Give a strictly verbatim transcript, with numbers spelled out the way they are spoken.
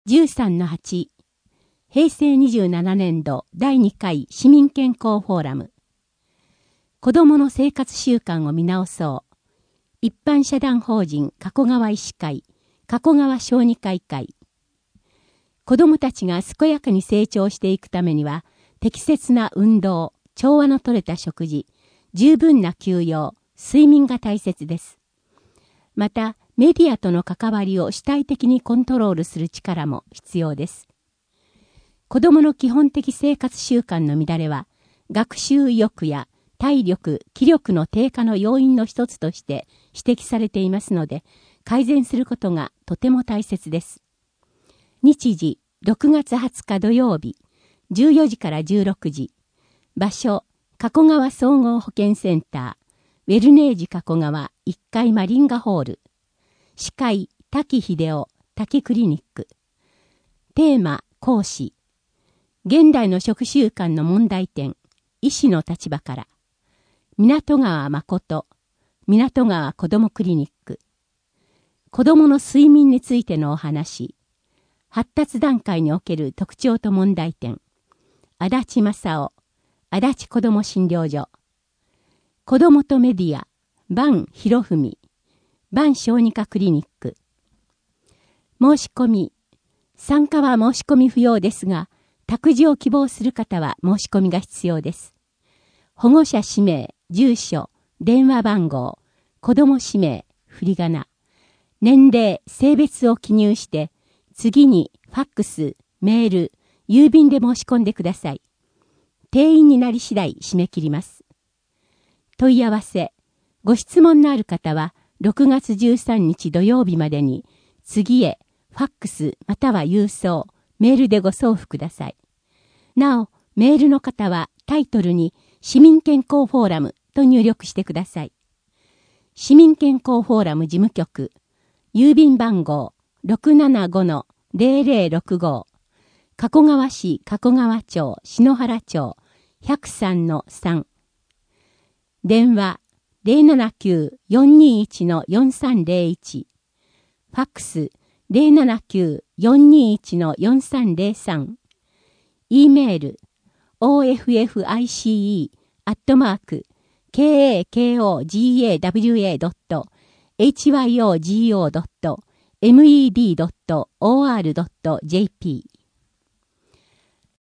じゅうさんのはち、へいせいにじゅうななねんどだいにかい市民健康フォーラム。子どもの生活習慣を見直そう。一般社団法人加古川医師会、加古川小児科医会。子どもたちが健やかに成長していくためには、適切な運動、調和のとれた食事、十分な休養、睡眠が大切です。また、メディアとの関わりを主体的にコントロールする力も必要です。子どもの基本的生活習慣の乱れは、学習意欲や体力、気力の低下の要因の一つとして指摘されていますので、改善することがとても大切です。日時、ろくがつはつか土曜日、じゅうよじからじゅうろくじ。場所、加古川総合保健センター、ウェルネージ加古川いっかいマリンガホール。司会、滝秀夫、滝クリニック。テーマ、講師。現代の食習慣の問題点、医師の立場から。港川誠、港川子どもクリニック。子どもの睡眠についてのお話。発達段階における特徴と問題点。足立正夫、足立子ども診療所。子どもとメディア、伴博文、伴小児科クリニック。申し込み。参加は申し込み不要ですが、託児を希望する方は申し込みが必要です。保護者氏名、住所、電話番号、子ども氏名、振り仮名、年齢、性別を記入して、次にファックス、メール、郵便で申し込んでください。定員になり次第締め切ります。問い合わせ、ご質問のある方は、ろくがつじゅうさんにち土曜日までに、次へ、ファックスまたは郵送、メールでご送付ください。なお、メールの方はタイトルに市民健康フォーラムと入力してください。市民健康フォーラム事務局、郵便番号 ろくななごのぜろぜろろくご、加古川市加古川町篠原町ひゃくさんのさん。電話 ゼロななきゅう よんにいち よんさんゼロいち。ファックス ゼロななきゅう よんにいち よんさんゼロさん。E メール オーエフエフアイシーイー アットマーク ケーエーケーオージーエーダブリューエー ドット エイチワイオージーオー ドット メド ドット オーアール ドット ジェーピー